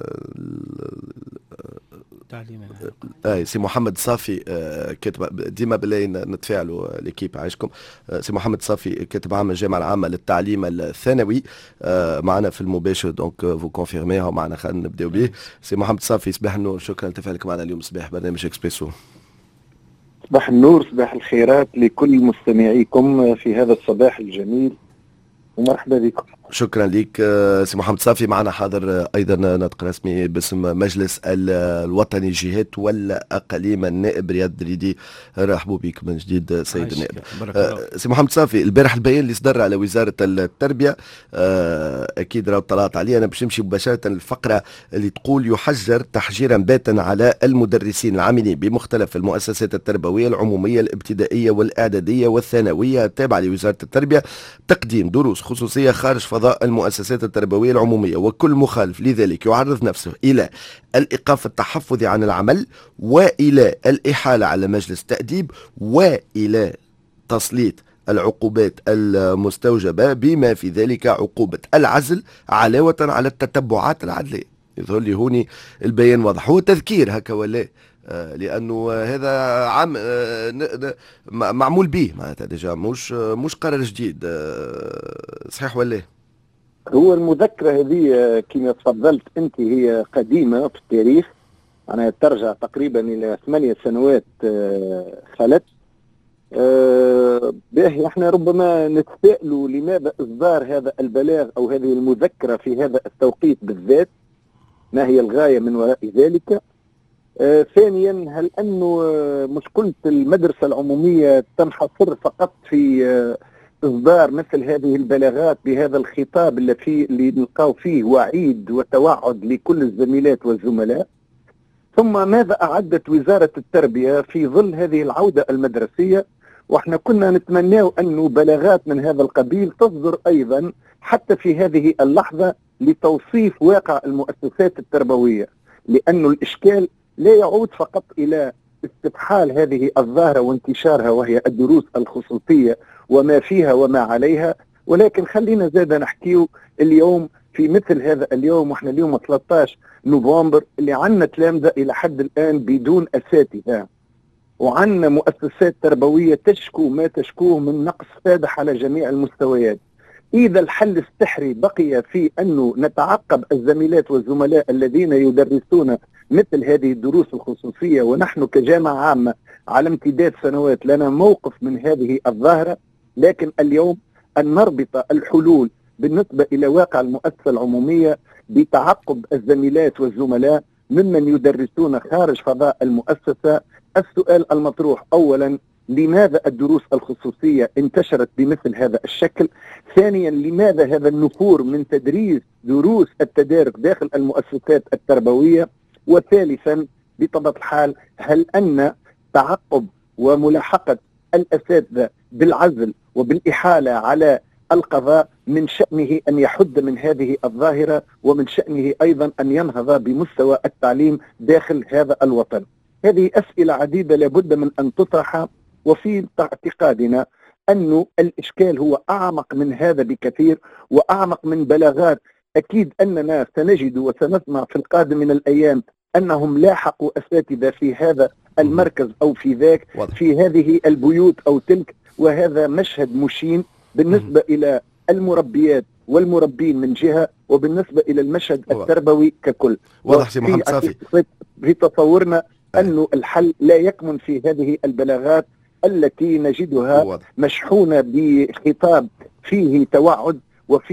تعليم اي سي محمد صافي آه كاتب ديما بالله نتفاعلوا ليكيب عايشكم. آه سي محمد صافي كاتب عام الجامعه العامه للتعليم الثانوي آه معنا في المباشر، دونك فو كونفيرميها معنا. خلينا نبداو به. سي محمد صافي صباح النور، شكرا لتفاعلك معنا اليوم صباح برنامج اكسبريسو. صباح النور، صباح الخيرات لكل مستمعيكم في هذا الصباح الجميل ومرحبا بكم. شكرا لك سي محمد صافي. معنا حاضر ايضا ناطق رسمي باسم مجلس الوطني الجهات والاقاليم النائب رياض دريدي. رحبوا بك من جديد سيد النائب. آه سي محمد صافي، البارح البيان اللي صدر على وزاره التربيه آه اكيد راهو طلعت عليه. انا باش نمشي مباشره للفقره اللي تقول يحجر تحجيرا باتا على المدرسين العاملين بمختلف المؤسسات التربويه العموميه الابتدائيه والاعداديه والثانويه التابعه لوزاره التربيه تقديم دروس خصوصيه خارج فضاء المؤسسات التربوية العمومية، وكل مخالف لذلك يعرض نفسه إلى الإيقاف التحفظي عن العمل وإلى الإحالة على مجلس تأديب وإلى تسليط العقوبات المستوجبة بما في ذلك عقوبة العزل علاوة على التتبعات العدلية. يظهر لي هوني البيان واضح، هو تذكير هكا ولا آه لأنه هذا عام آه معمول به معناتها ديجا، مش مش قرار جديد آه صحيح ولا؟ هو المذكرة هذه كما تفضلت أنت هي قديمة في التاريخ، أنا ترجع تقريبا إلى ثمانية سنوات خلت. أه باهي احنا ربما نتساءلوا لماذا إصدار هذا البلاغ أو هذه المذكرة في هذا التوقيت بالذات، ما هي الغاية من وراء ذلك؟ أه ثانيا، هل أنه مشكلة المدرسة العمومية تنحصر فقط في أه إصدار مثل هذه البلاغات بهذا الخطاب اللي فيه اللي نلقاو فيه وعيد وتوعد لكل الزميلات والزملاء؟ ثم ماذا أعدت وزارة التربية في ظل هذه العودة المدرسية؟ وإحنا كنا نتمنى أنه بلاغات من هذا القبيل تصدر أيضا حتى في هذه اللحظة لتوصيف واقع المؤسسات التربوية، لأن الإشكال لا يعود فقط إلى استفحال هذه الظاهرة وانتشارها وهي الدروس الخصوصية وما فيها وما عليها، ولكن خلينا زاد نحكيه اليوم في مثل هذا اليوم، واحنا اليوم ثلاثة عشر نوفمبر، اللي عندنا تلامذة إلى حد الآن بدون أساتذة، وعندنا مؤسسات تربوية تشكو ما تشكوه من نقص فادح على جميع المستويات. إذا الحل السحري بقي في أنه نتعقب الزميلات والزملاء الذين يدرسون مثل هذه الدروس الخصوصية، ونحن كجامعة عامة على امتداد سنوات لنا موقف من هذه الظاهرة، لكن اليوم أن نربط الحلول بالنسبة إلى واقع المؤسسة العمومية بتعقب الزميلات والزملاء ممن يدرسون خارج فضاء المؤسسة. السؤال المطروح أولا، لماذا الدروس الخصوصية انتشرت بمثل هذا الشكل؟ ثانيا، لماذا هذا النفور من تدريس دروس التدارك داخل المؤسسات التربوية؟ وثالثا، بطبيعة الحال، هل أن تعقب وملاحقة الأساتذة بالعزل وبالإحالة على القضاء من شأنه أن يحد من هذه الظاهرة، ومن شأنه أيضا أن ينهض بمستوى التعليم داخل هذا الوطن؟ هذه أسئلة عديدة لابد من أن تطرح، وفي اعتقادنا أن الإشكال هو أعمق من هذا بكثير وأعمق من بلاغات. أكيد أننا سنجد وسنسمع في القادم من الأيام أنهم لاحقوا أساتذة في هذا المركز أو في ذاك، في هذه البيوت أو تلك، وهذا مشهد مشين بالنسبة إلى المربيات والمربين من جهة، وبالنسبة إلى المشهد التربوي ككل. واضح سي محمد صافي. في تصورنا أن الحل لا يكمن في هذه البلاغات التي نجدها واضح. مشحونة بخطاب فيه توعد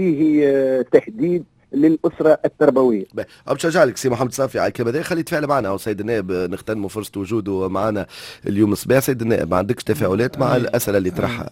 وفيه تهديد للأسرة التربوية. باش نرجع لك سي محمد صافي على الكلمة هذه، خلي تفاعل معنا أو سيد النائب، نغتنموا فرصة وجوده معنا اليوم الصباح. سيد النائب، ما عندكش تفاعلات مع الأسئلة اللي طرحها؟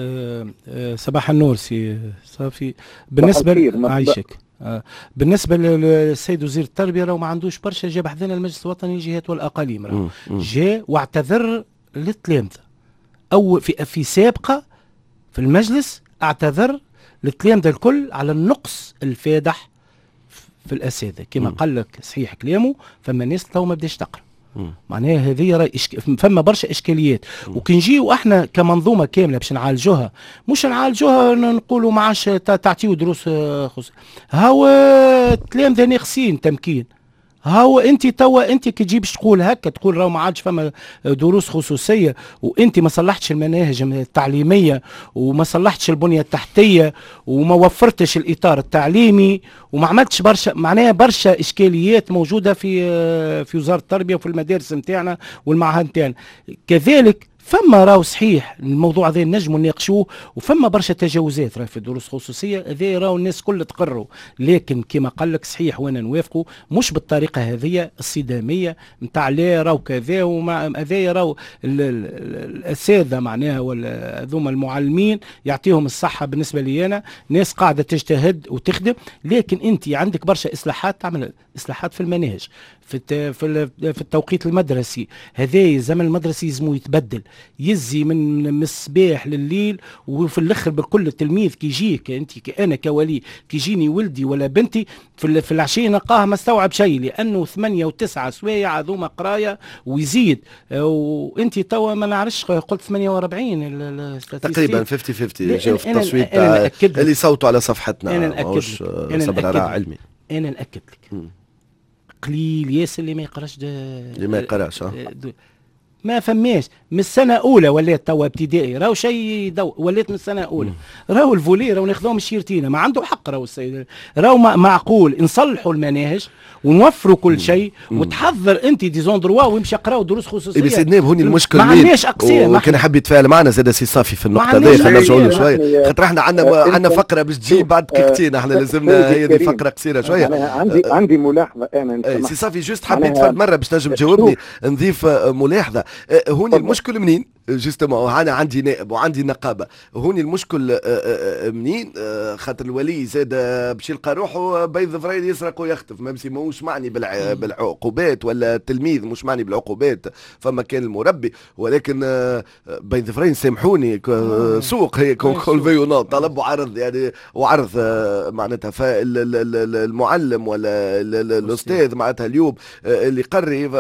صباح النور سي صافي. بالنسبة عايشك آه. بالنسبه للسيد وزير التربيه راه ما عندوش برشا، جاب حذانا المجلس الوطني للجهات والاقاليم، راه جاء واعتذر للتلامذه، او في في سابقه في المجلس اعتذر للتلامذه الكل على النقص الفادح في الاساتذه، كما قال لك صحيح كلامه، فما ناس تو ما بداش تقرا، معناها هذه راهي إشك... فما برشا اشكاليات. وكي نجيو احنا كمنظومه كامله باش نعالجوها، مش نعالجوها نقولوا ما عادش تعطيو دروس خصوصيه، هاو التلامذه ناقصين تمكين، هاو انت توا انت كي تجي باش تقول هكا، تقول راهو ما عادش فما دروس خصوصيه، وانت ما صلحتش المناهج التعليميه وما صلحتش البنيه التحتيه وما وفرتش الاطار التعليمي وما عملتش برشا، معناها برشا اشكاليات موجوده في في وزاره التربيه وفي المدارس نتاعنا والمعاهد نتاعنا. كذلك فما راهو صحيح الموضوع هذا نجموا نناقشوه، وفما برشا تجاوزات راه في الدروس الخصوصيه، هذا راهو الناس كل تقروا، لكن كما قال لك صحيح وانا نوافقوا، مش بالطريقه هذه الصداميه نتاع لا راهو كذا ومع هذايا راهو الاساتذه معناها ولا هذوما المعلمين يعطيهم الصحه. بالنسبه لي انا ناس قاعده تجتهد وتخدم، لكن انت عندك برشا اصلاحات، تعمل اصلاحات في المناهج، في في في التوقيت المدرسي، هذا الزمن المدرسي لازم يتبدل، يزي من من الصباح لليل، وفي الاخر بكل التلميذ كي يجيك انت كأنا كولي كي يجيني ولدي ولا بنتي في في العشيه نلقاه ما استوعب شيء، لانه ثمانيه وتسعه سوايع هذوما قرايه ويزيد. وانت توا ما نعرفش قلت ثمانية وأربعين تقريبا خمسين خمسين جاو في التصويت تاع اللي صوتوا على صفحتنا. انا ناكد لك انا ناكد علمي انا ناكد لك قليل ياسر اللي ما يقراش اللي ما يقراش ما فماش من السنه اولى ولات توا ابتدائي راهو شيء دو ولات من السنه اولى راهو الفولي راهو ناخذوهم الشيرتينا ما عنده حق راهو السيد راهو معقول نصلحوا المناهج ونوفروا كل شيء وتحضر انت دي زون دروا ويمشي يقراو دروس خصوصيه. بس سيدنا هوني المشكل ما عندناش اقسام وكان حاب يتفاعل معنا زاد سي صافي في النقطه هذه خلينا نرجعوا له شويه خاطر احنا عندنا عندنا فقره باش تجي بعد دقيقتين احنا لازمنا هي دي فقره قصيره شويه. عندي عندي ملاحظه انا سي صافي جوست حبيت مرة باش تنجم تجاوبني نضيف ملاحظه هوني المشكل منين جوستومون انا عندي نائب وعندي نقابه هوني المشكل منين خاطر الولي زاد باش يلقى روحه بيض فريد يسرق ويخطف ميمسي ماهوش معني بالعقوبات ولا التلميذ مش معني بالعقوبات فما كان المربي ولكن بيض فريد سامحوني سوق هي كون في نو طلب وعرض يعني وعرض معناتها فالمعلم ولا الاستاذ معناتها اليوم اللي قري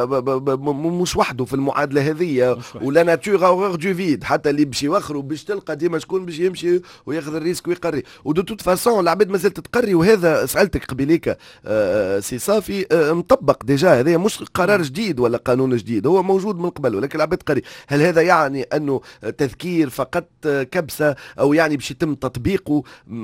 مش وحده في المعادله هذه ولا ناتور غير دو فيد حتى اللي باش يوخروا باش تلقى ديما شكون باش يمشي وياخذ الريسك ويقري ودو توت فاسون العباد مازالت تقري وهذا سالتك قبيليك آه سي صافي آه مطبق ديجا هذا مش قرار جديد ولا قانون جديد هو موجود من قبل ولكن العباد تقري. هل هذا يعني انه تذكير فقط كبسه او يعني باش يتم تطبيقه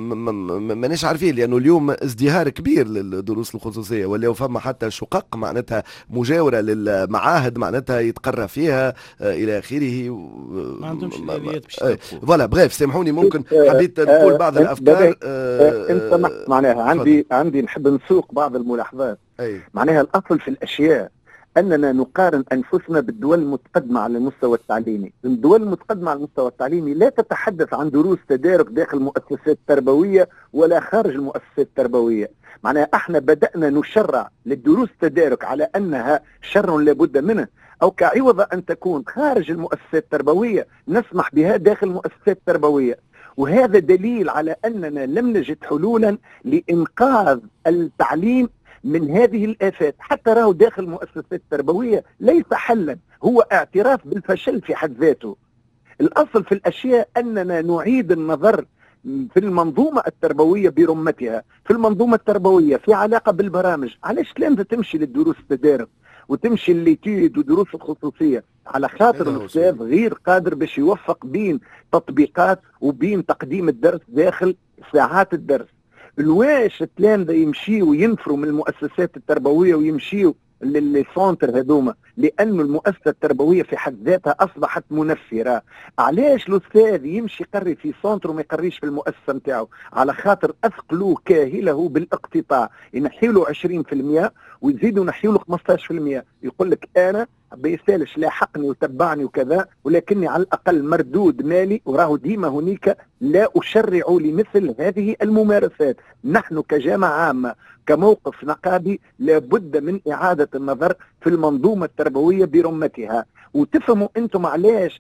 ماناش عارفين لانه اليوم ازدهار كبير للدروس الخصوصيه ولا فما حتى شقق معناتها مجاوره للمعاهد معناتها يتقرى فيها آه الى اخره ما عندهمش الاليات باش فوالا بريف سامحوني ممكن حبيت نقول بعض الافكار انت سمحت معناها عندي عندي نحب نسوق بعض الملاحظات. أي. معناها الاصل في الاشياء اننا نقارن انفسنا بالدول المتقدمه على المستوى التعليمي. الدول المتقدمه على المستوى التعليمي لا تتحدث عن دروس تدارك داخل المؤسسات التربويه ولا خارج المؤسسات التربويه. معناها احنا بدانا نشرع للدروس التدارك على انها شر لابد منه أو كعوض أن تكون خارج المؤسسات التربوية نسمح بها داخل المؤسسات التربوية. وهذا دليل على أننا لم نجد حلولا لإنقاذ التعليم من هذه الآفات. حتى راه داخل المؤسسات التربوية ليس حلا هو اعتراف بالفشل في حد ذاته. الأصل في الأشياء أننا نعيد النظر في المنظومة التربوية برمتها. في المنظومة التربوية في علاقة بالبرامج علاش لازم تمشي للدروس التدارك وتمشي الليتيد ودروس الخصوصية على خاطر الأستاذ غير قادر باش يوفق بين تطبيقات وبين تقديم الدرس داخل ساعات الدرس. الواش التلامذة يمشيوا ينفروا من المؤسسات التربوية ويمشيوا للسونتر هذوما لأنه المؤسسة التربوية في حد ذاتها أصبحت منفرة. علاش الأستاذ يمشي يقري في سونتر وما يقريش في المؤسسة نتاعو؟ على خاطر أثقلوا كاهله بالاقتطاع ينحيله عشرين بالمئة ويزيدوا ينحيله خمسطاش بالمئة. يقول لك أنا بيسالش لاحقني وتبعني وكذا ولكني على الأقل مردود مالي وراه ديما هناك لا أشرع لمثل هذه الممارسات. نحن كجامعة عامة كموقف نقابي لابد من إعادة النظر في المنظومة التربوية برمتها. وتفهموا أنتم علاش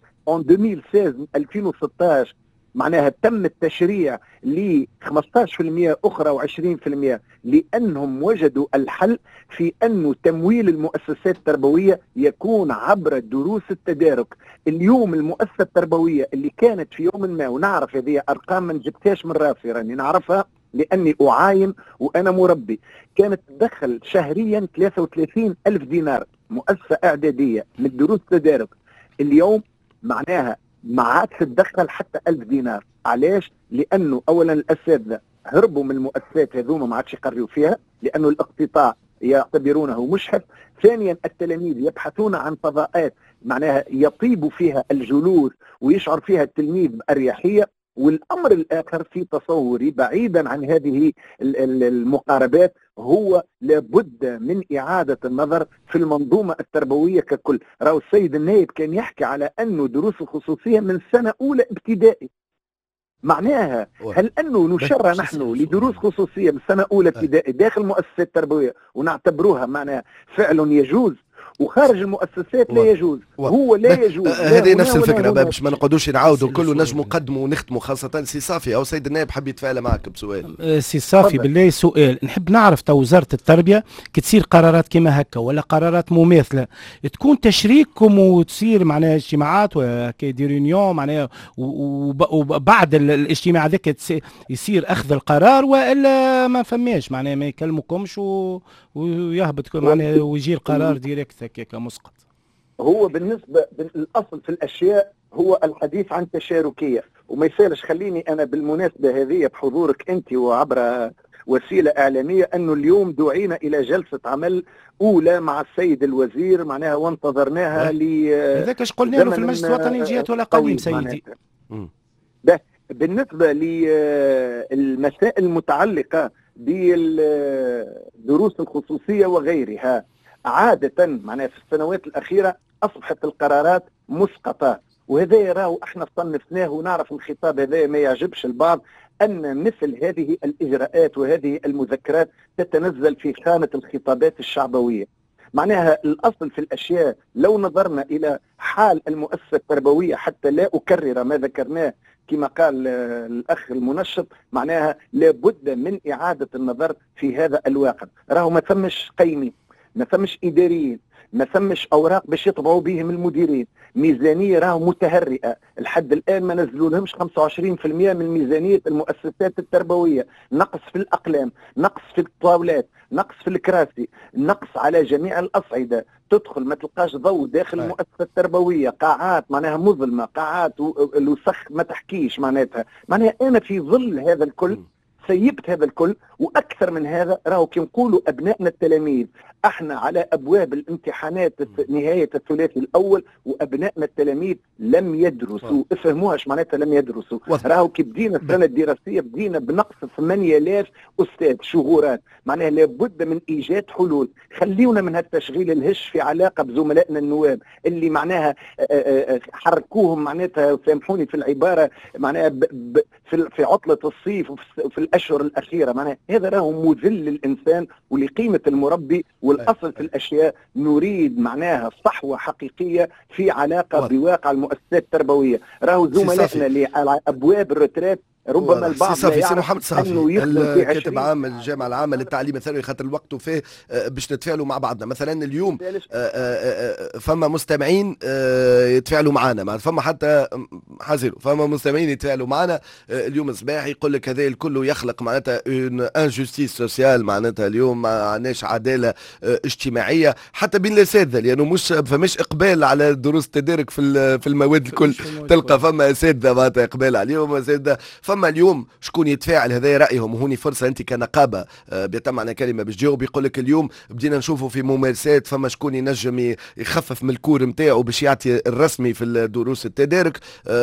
ألفين وستة عشر معناها تم التشريع ل خمسطاش بالمئة أخرى وعشرين بالمئة لأنهم وجدوا الحل في أن تمويل المؤسسات التربوية يكون عبر دروس التدارك. اليوم المؤسسة التربوية اللي كانت في يوم ما ونعرف هذه أرقام من جبتهاش من راسي راني نعرفها لأني أعاين وأنا مربي كانت تدخل شهريا ثلاثة وثلاثين ألف دينار مؤسسة إعدادية من دروس التدارك. اليوم معناها ما عادش تدخل حتى ألف دينار. علاش؟ لأنه أولا الأساتذة هربوا من المؤسسات هذوما ما عادش يقريوا فيها لأنه الاقتطاع يعتبرونه مشحف. ثانيا التلاميذ يبحثون عن فضاءات معناها يطيب فيها الجلوس ويشعر فيها التلميذ بأريحية. والأمر الآخر في تصوري بعيدا عن هذه المقاربات هو لابد من إعادة النظر في المنظومة التربوية ككل. راهو السيد النائب كان يحكي على أنه دروس الخصوصية من سنة أولى ابتدائي. معناها هل أنه نشرع نحن لدروس خصوصية من سنة أولى ابتدائي داخل المؤسسات التربوية ونعتبروها معناها فعل يجوز؟ وخارج المؤسسات لا يجوز. و... هو لا يجوز. هذه نفس الفكره باش ما نقعدوش نعاودوا كله نجم نقدموا ونختموا، خاصه سي صافي او سيد النائب حب يتفاعل معك بسؤال. سي صافي بالله سؤال نحب نعرف تو وزاره التربيه كي تصير قرارات كما هكا ولا قرارات مماثله تكون تشريككم وتصير معناها اجتماعات وكي دي ريونيون معناها وبعد الاجتماع ذاك يصير اخذ القرار والا ما فماش معناها ما يكلمكمش ويهبط معناها ويجي القرار ديريكت هكاك مسقط. هو بالنسبه الاصل في الاشياء هو الحديث عن تشاركيه، وما يسالش خليني انا بالمناسبه هذه بحضورك انت وعبر وسيله اعلاميه انه اليوم دعينا الى جلسه عمل اولى مع السيد الوزير معناها وانتظرناها ل هذاك ايش قلنا له في المجلس الوطني جهات ولا قديم سيدي. ده بالنسبه للمسائل المتعلقه بالدروس الخصوصيه وغيرها، عاده معناها في السنوات الاخيره اصبحت القرارات مسقطه، وهذا يراه احنا صنفناه ونعرف الخطاب هذا ما يعجبش البعض ان مثل هذه الاجراءات وهذه المذكرات تتنزل في خانه الخطابات الشعبويه. معناها الاصل في الاشياء لو نظرنا الى حال المؤسسه التربويه، حتى لا اكرر ما ذكرناه كما قال الاخ المنشط، معناها لابد من اعاده النظر في هذا الواقع. راهو ما ثمش قيمي، ما ثمش اداريين، ما ثمش اوراق باش يطبعوا بهم المديرين، ميزانيه راهو متهرئه، لحد الان ما نزلوا لهمش خمسة وعشرين بالمئة من ميزانيه المؤسسات التربويه، نقص في الاقلام، نقص في الطاولات، نقص في الكراسي، نقص على جميع الاصعده، تدخل ما تلقاش ضوء داخل المؤسسه التربويه، قاعات معناها مظلمه، قاعات الوسخ ما تحكيش معناتها. معناها انا في ظل هذا الكل سيبت هذا الكل، واكثر من هذا راهو كي نقولوا ابنائنا التلاميذ احنا على ابواب الامتحانات نهايه الثلاثي الاول وابنائنا التلاميذ لم يدرسوا، افهموهاش معناتها لم يدرسوا. راهو كي بدينا السنه الدراسيه بدينا بنقص ثمانية آلاف استاذ شهورات، معناها لابد من ايجاد حلول. خليونا من هالتشغيل الهش في علاقه بزملائنا النواب اللي معناها حركوهم معناتها، سامحوني في العباره، معناها في عطله الصيف وفي الاشهر الاخيره. معناها هذا راهو مذل للانسان ولقيمه المربي. والاصل في الاشياء نريد معناها صحوه حقيقيه في علاقه واضح. بواقع المؤسسات التربويه. راهو زملائنا اللي على ابواب الرترات ربما البعض لا يعرف محمد صافي كاتب عام الجامعه العامه للتعليم الثانوي، خاطر الوقت فيه باش نتفاعلوا مع بعضنا. مثلا اليوم فما مستمعين يتفاعلوا معنا، فما حتى حازلوا فما مستمعين يتفاعلوا معنا اليوم الصباح يقول لك هذا الكل يخلق معناتها اون انجستيس سوسيال، معناتها اليوم ما عندناش عداله اجتماعيه حتى بين الاساتذه، لانه مش فماش اقبال على دروس التدارك في في المواد الكل. تلقى فما اساتذه معناتها اقبال عليهم، اساتذه فما اليوم شكون يتفاعل، هذا رايهم. وهوني فرصه انت كنقابه بيتم معنا كلمه باش تجاوب. يقول لك اليوم بدينا نشوفوا في ممارسات فما شكون ينجم يخفف من الكور نتاعو باش يعطي الرسمي في الدروس التدارك.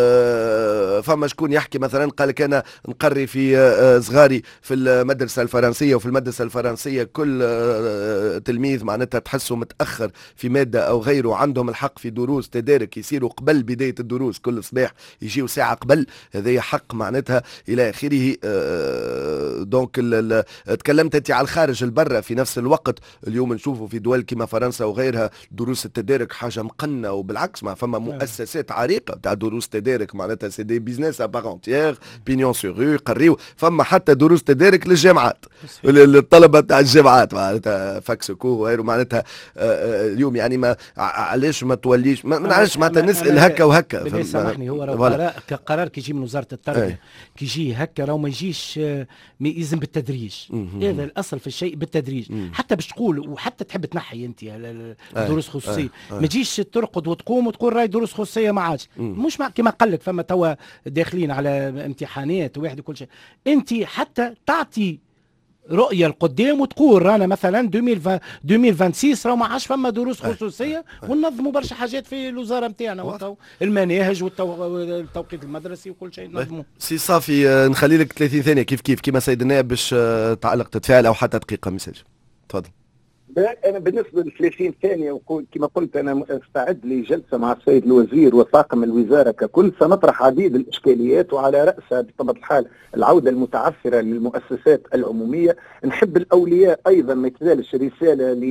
فما شكون يحكي مثلا قال لك انا نقري في صغاري في المدرسه الفرنسيه، وفي المدرسه الفرنسيه كل تلميذ معناتها تحسه متاخر في ماده او غيره عندهم الحق في دروس تدارك يصيروا قبل بدايه الدروس كل صباح، يجيوا ساعه قبل، هذا حق معناتها الى اخره. دونك تكلمت انت على الخارج البرة في نفس الوقت. اليوم نشوفوا في دول كما فرنسا وغيرها دروس التدارك حاجه مقنه، وبالعكس ما فما مؤسسات عريقه تاع دروس تدارك معناتها سي دي بيزنس ابارونتيير بينيون سور رو قريو. فما حتى دروس تدارك للجامعات، الطلبه تاع الجامعات معناتها فاكسكو وغيره. معناتها اليوم يعني ما علاش ما توليش ما نعرفش معناتها نسال هكا وهكا. سامحني هو قرار قرار كيجي من وزاره التربيه كي يجي هكا راهو ما يجيش يلزم بالتدريج. هذا الاصل في الشيء بالتدريج. مم. حتى باش تقول وحتى تحب تنحي انت الدروس خصوصيه ما تجيش ترقد وتقوم وتقول راي دروس خصوصيه ما عادش. مش كما قال لك فما توا داخلين على امتحانات وواحد وكل شيء. انت حتى تعطي رؤيه القدام وتقول رانا مثلا ألفين وستة وعشرين راه ما عادش فما دروس خصوصيه، وننظموا برشا حاجات في الوزاره نتاعنا، المناهج والتوقيت المدرسي وكل شيء ننظموه. سي صافي نخلي لك ثلاثين ثانيه كيف كيف كيما سيد النائب باش تعلق تتفاعل او حتى دقيقه مساج. تفضل. انا بالنسبه ل ثلاثين ثانيه كما قلت انا استعد لجلسه مع السيد الوزير وطاقم الوزاره ككل، سنطرح عديد الاشكاليات وعلى راسها بطبيعه الحال العوده المتعثره للمؤسسات العموميه. نحب الاولياء ايضا ما يتزالش رساله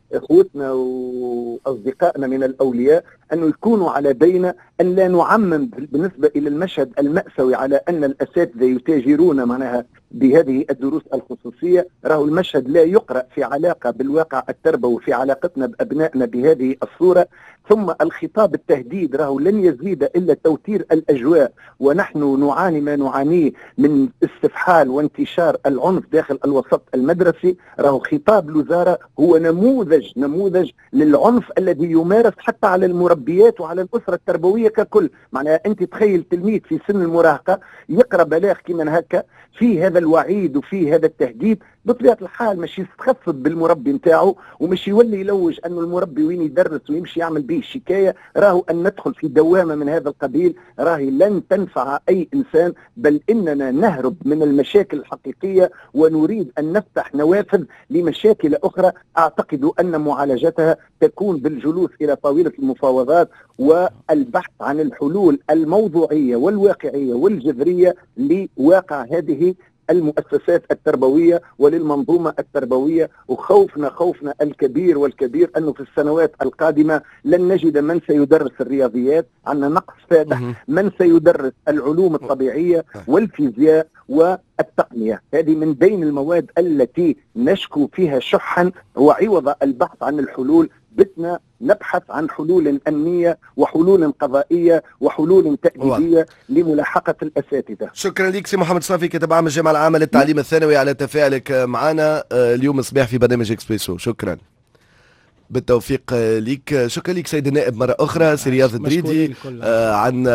اخوتنا واصدقائنا من الاولياء انه يكونوا على بينه ان لا نعمم بالنسبه الى المشهد الماساوي على ان الاساتذه يتاجرون معناها بهذه الدروس الخصوصيه. راهو المشهد لا يقرا في علاقه بالواقع التربوي في علاقتنا بابنائنا بهذه الصوره. ثم الخطاب التهديد راهو لن يزيد الا توتير الاجواء، ونحن نعاني ما نعانيه من استفحال وانتشار العنف داخل الوسط المدرسي. راهو خطاب الوزاره هو نموذج نموذج للعنف الذي يمارس حتى على المربيات وعلى الاسره التربويه ككل. معناها انت تخيل تلميذ في سن المراهقه يقرا بلاغ كيما هكا في هذا الوعيد وفي هذا التهديد، بطبيعه الحال مش يستخفض بالمربي نتاعو ومش يولي يلوج انه المربي وين يدرس ويمشي يعمل به شكايه. راهو ان ندخل في دوامه من هذا القبيل راهي لن تنفع اي انسان، بل اننا نهرب من المشاكل الحقيقيه ونريد ان نفتح نوافذ لمشاكل اخرى اعتقد ان معالجتها تكون بالجلوس الى طاوله المفاوضات والبحث عن الحلول الموضوعيه والواقعيه والجذريه لواقع هذه المؤسسات التربوية وللمنظومة التربوية. وخوفنا خوفنا الكبير والكبير أنه في السنوات القادمة لن نجد من سيدرس الرياضيات، عندنا نقص فادح، من سيدرس العلوم الطبيعية والفيزياء والتقنية. هذه من بين المواد التي نشكو فيها شحا، وعوض البحث عن الحلول بتنا نبحث عن حلول أمنية وحلول قضائية وحلول تأديبية لملاحقة الأساتذة. شكرا لك سي محمد صافي، كاتب عام الجامعة العامة للتعليم الثانوي، على تفاعلك معنا اليوم الصباح في برنامج اكسبريسو. شكرا، بالتوفيق ليك. شكرا لك سيد النائب مرة أخرى سي رياض الدريدي آه عن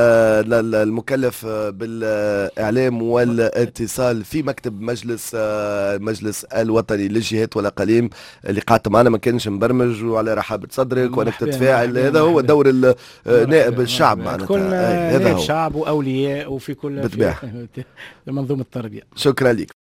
المكلف بالإعلام والاتصال في مكتب مجلس آه مجلس الوطني للجهات والأقاليم اللي قعدت معنا، ما كانش مبرمج وعلى رحابة صدرك وأنك تتفاعل. هذا هو دور نائب الشعب معناتها، كلنا نائب شعب وأولياء وفي كل في منظومة التربية. شكرا لك.